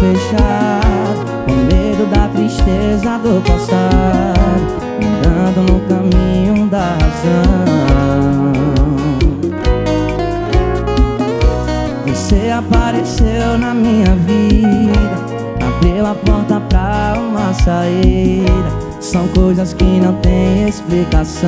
fechado, com medo da tristeza do passado, andando no caminho da razão. Você apareceu na minha vida, abriu a porta pra uma saída. São coisas que não tem explicação.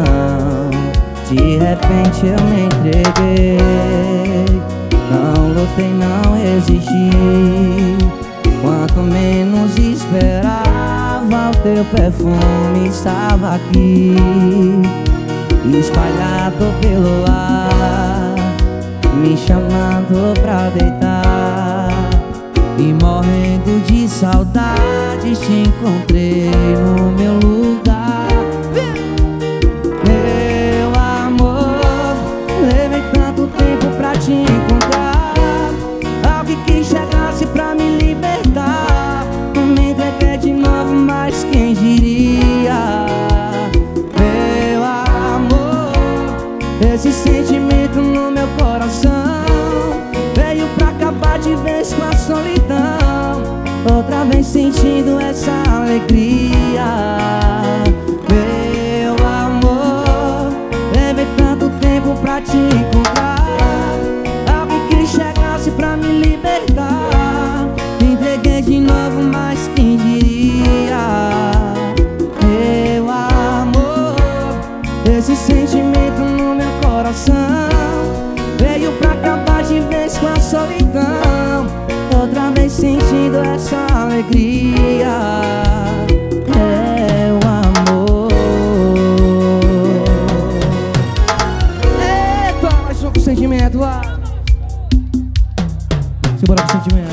De repente eu me entreguei, não lutei, não resisti. Quanto menos esperava, o teu perfume estava aqui, espalhado pelo ar, me chamando pra deitar. E morrendo de saudade, te encontrei no meu lugar. Meu amor, levei tanto tempo pra te encontrar. Alguém que chegasse pra me libertar. Me entreguei de novo, mas quem diria? Meu amor, esse sentimento no meu coração veio pra acabar de vez com a solidão. Outra vez sentindo essa alegria. Meu amor, levei tanto tempo pra te encontrar. Alguém que chegasse pra me libertar. Me entreguei de novo, mas quem diria? Meu amor, esse sentimento no meu coração veio pra acabar de vez com a solidão. Outra vez sentindo essa alegria. Meu amor. Eita, mais um sentimento. Simbora pro sentimento.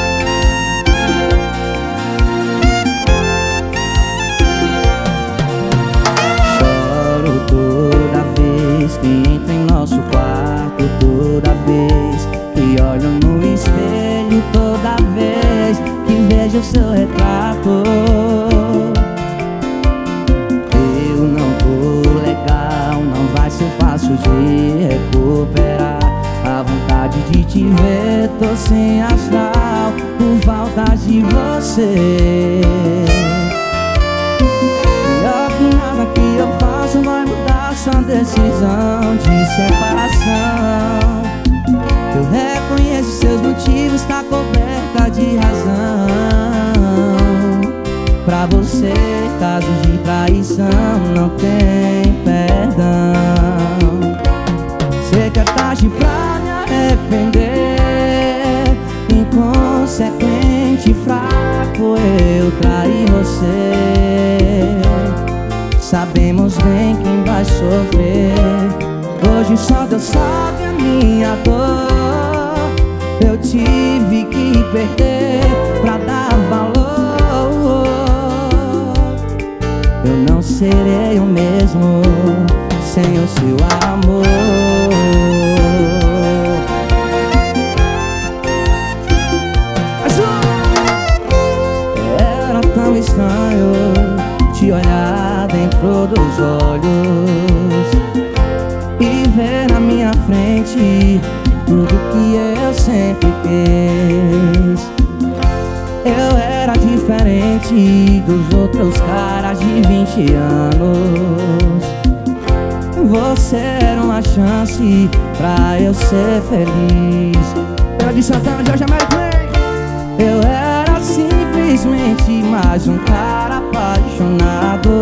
Choro toda vez que entro em nosso quarto, toda vez que olho no espelho, toda vez que vejo o seu retrato. Eu não tô legal, não vai ser fácil de recuperar a vontade de te ver. Tô sem astral por falta de você. Pior que nada que eu faço vai mudar sua decisão de separação. Eu reconheço seus motivos, tá coberta de razão. Pra você, casos de traição não tem perdão. Sei que é tarde pra me arrepender. Inconsequente, fraco, eu traí você. Sabemos bem quem vai sofrer. Hoje só Deus sabe a minha dor. Eu tive que perder pra dar valor. Eu não serei o mesmo sem o seu amor. Era tão estranho te olhar dentro dos olhos e ver na minha frente tudo que eu sempre quis. Eu era diferente dos outros caras de 20 anos. Você era uma chance pra eu ser feliz. Eu de Santana, Jorge Américo. Eu era simplesmente mais um cara apaixonado.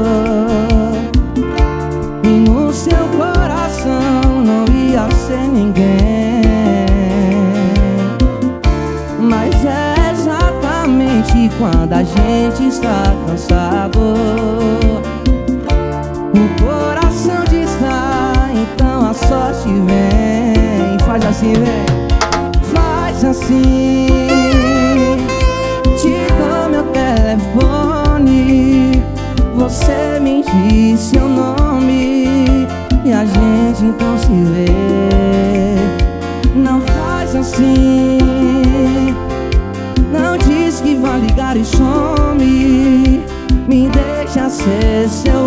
E no seu coração não ia ser ninguém. Mas é exatamente quando a gente está cansado, o coração distrai, então a sorte vem. Faz assim, vem. Faz assim. Te dou meu telefone, você me diz seu nome e a gente então se vê. Não faz assim. Não diz que vai ligar e some. Me deixa ser seu